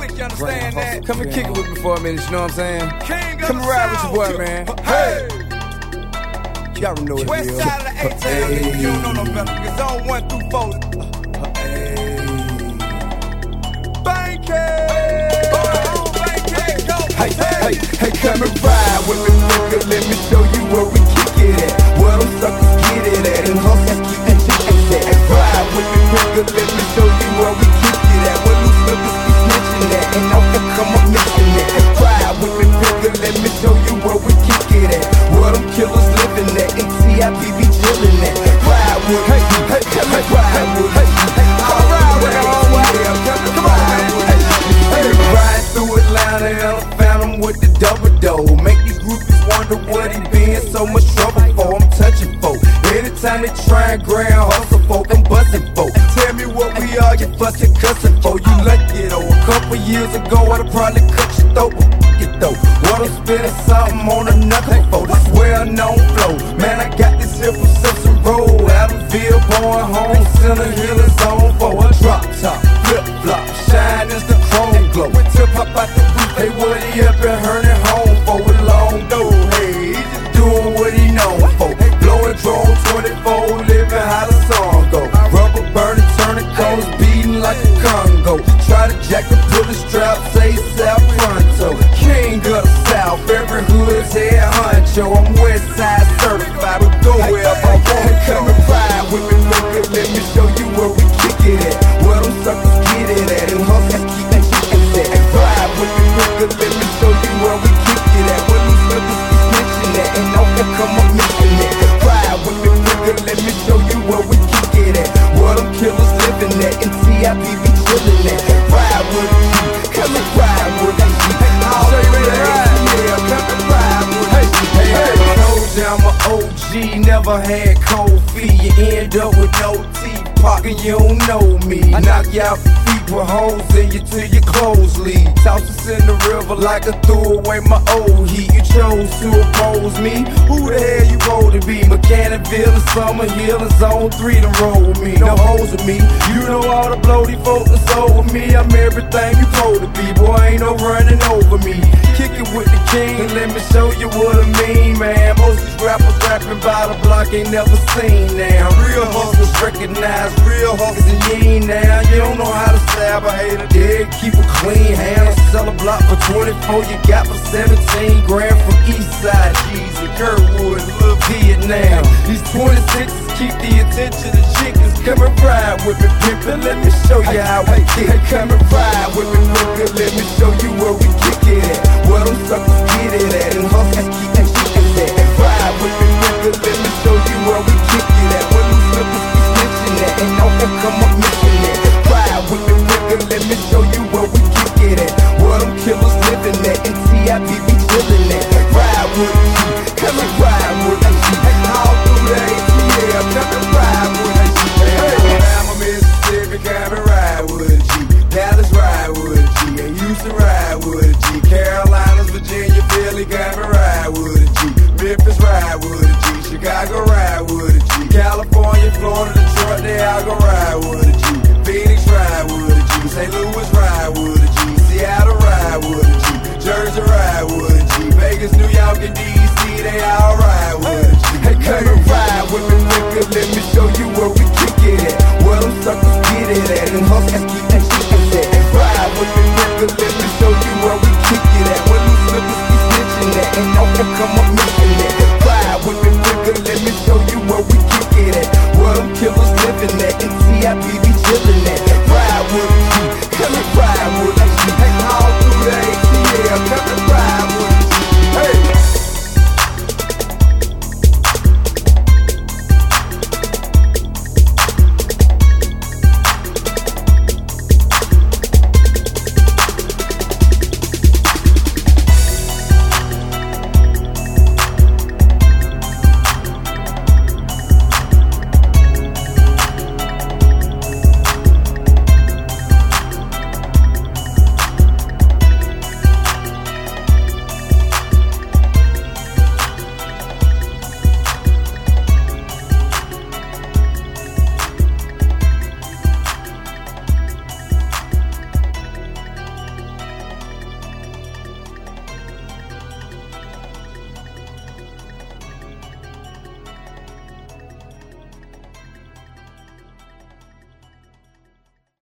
click, you understand that? Come and kick it with me for a minute, you know what I'm saying? King Come and ride with your boy, man. Hey! Y'all know what it West is. side of the ATL, you don't know no better. It's zone 1 through 4. Hey, come and ride with me, nigga. Let me show you where we kick it at. Where them suckers get it at. And hustlers keep that shit at. Ride with me, nigga. Let me show you where we kick it at. Where loose niggas be snitching at. And I'll come up missing that. Ride with me, nigga. Let me show you where we kick it at. Where them killers living at. And TIP be chillin' at. Ride with me. Hey, come and ride with me. I'll ride with me all way. Come on, man. Ride through Atlanta and I found him with the double dough. Make these groupies wonder what he be in so much trouble for. I'm touching folk. Anytime they try and grab hustle folk, I'm busting folk. Tell me what we are, you fucking cussing for. You lucky though. A couple years ago I'd probably cut your throat. Get though. What I'm spinning something on another for. This well-known flow. Man, I got this here from Simpson Road. Adamsville, born home, center hill is on for a drop top. Flip flop, shine as the chrome glow. Tip hop out the roof, hey, what he up and hurting home for with long dough. Hey, he just doing what he known for. Blowing drone 24, living how the song go. Rubber burning, turning corners, beating like a Congo. Try to jack the bullet strap, say South Pronto. King of the South, every hood's head honcho. I'm West Side certified, but go wherever I want. Come and ride with me, nigga. Let me show you where we kick it at. Where them suckers get it at. And hustlers keep that shit at. Ride with me, nigga. Let me show you where we kick it at. Where these niggas be snitching at. And don't come up missing it. Ride with me, nigga. Let me show you where we kick it at. Where them killers living at. And TIP be chillin' at. Ride with me. Come and ride with me. I'll show you where to ride. Yeah, come and ride with me. Hey, told you I'm a OG. Never had cold feet. You end up with no teeth. Pocket, you don't know me. I knock you out your feet with holes in you till your clothes leave. Toss us in the river like I threw away my old heat. You chose to oppose me. Who the hell you roll to be? Mechanicsville and Summer Hill and Zone 3 to roll with me. No hoes with me. You know all the bloody folk that's over me. I'm everything you told to be. Boy, ain't no running over me. Kick it with the king and let me show you what I mean, man. Most of these rappers rapping by the block ain't never seen now. Real hustlers recognize real hustlers and you ain't now. You don't know how to stab a hater. Yeah, keep a clean hand. I sell a block for 24. You got for 17 grand from Eastside, Jeezy, Kirkwood, Little Vietnam. These 26s keep the attention of chickens. Come and ride with me, pimpin'. Let me show you how we kick. Come and ride with me, nigga. Let me show you where we kick it at. Where them suckers get it at. And hustlers keep that